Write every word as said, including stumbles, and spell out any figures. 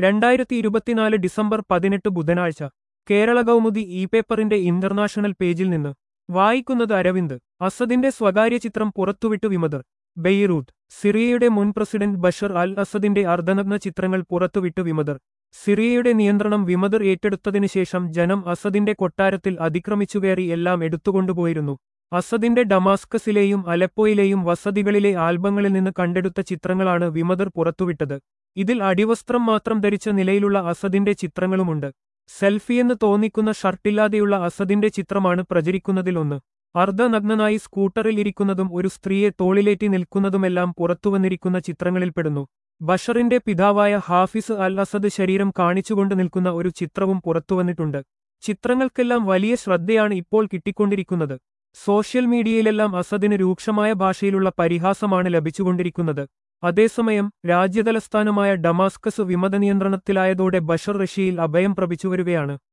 രണ്ടായിരത്തി ഇരുപത്തിനാല് ഡിസംബർ പതിനെട്ട് ബുധനാഴ്ച കേരള കൗമുദി ഇ പേപ്പറിന്റെ ഇന്റർനാഷണൽ പേജിൽ നിന്ന് വായിക്കുന്നത് അരവിന്ദ്. അസദിന്റെ സ്വകാര്യ ചിത്രം പുറത്തുവിട്ടു വിമതർ. ബെയ്റൂട്ട്. സിറിയയുടെ മുൻ പ്രസിഡന്റ് ബഷർ അൽ അസദിന്റെ അർദ്ധനഗ്ന ചിത്രങ്ങൾ പുറത്തുവിട്ടു വിമതർ. സിറിയയുടെ നിയന്ത്രണം വിമതർ ഏറ്റെടുത്തതിനു ശേഷം ജനം അസദിന്റെ കൊട്ടാരത്തിൽ അതിക്രമിച്ചുകയറി എല്ലാം എടുത്തുകൊണ്ടുപോയിരുന്നു. അസദിന്റെ ഡമാസ്കസിലെയും അലപ്പോയിലെയും വസതികളിലെ ആൽബങ്ങളിൽ നിന്ന് കണ്ടെടുത്ത ചിത്രങ്ങളാണ് വിമതർ പുറത്തുവിട്ടത്. ഇതിൽ അടിവസ്ത്രം മാത്രം ധരിച്ച നിലയിലുള്ള അസദിന്റെ ചിത്രങ്ങളുമുണ്ട്. സെൽഫിയെന്ന് തോന്നിക്കുന്ന ഷർട്ടില്ലാതെയുള്ള അസദിന്റെ ചിത്രമാണ് പ്രചരിക്കുന്നതിലൊന്ന്. അർദ്ധനഗ്നനായി സ്കൂട്ടറിൽ ഇരിക്കുന്നതും ഒരു സ്ത്രീയെ തോളിലേറ്റി നിൽക്കുന്നതുമെല്ലാം പുറത്തുവന്നിരിക്കുന്ന ചിത്രങ്ങളിൽപ്പെടുന്നു. ബഷറിന്റെ പിതാവായ ഹാഫിസ് അൽ അസദ് ശരീരം കാണിച്ചുകൊണ്ട് നിൽക്കുന്ന ഒരു ചിത്രവും പുറത്തുവന്നിട്ടുണ്ട്. ചിത്രങ്ങൾക്കെല്ലാം വലിയ ശ്രദ്ധയാണ് ഇപ്പോൾ കിട്ടിക്കൊണ്ടിരിക്കുന്നത്. സോഷ്യൽ മീഡിയയിലെല്ലാം അസദിന് രൂക്ഷമായ ഭാഷയിലുള്ള പരിഹാസമാണ് ലഭിച്ചുകൊണ്ടിരിക്കുന്നത്. അതേസമയം രാജ്യതലസ്ഥാനമായ ഡമാസ്കസ് വിമതനിയന്ത്രണത്തിലായതോടെ ബഷർ റഷ്യയിൽ അഭയം പ്രപിച്ചുവരികയാണ്.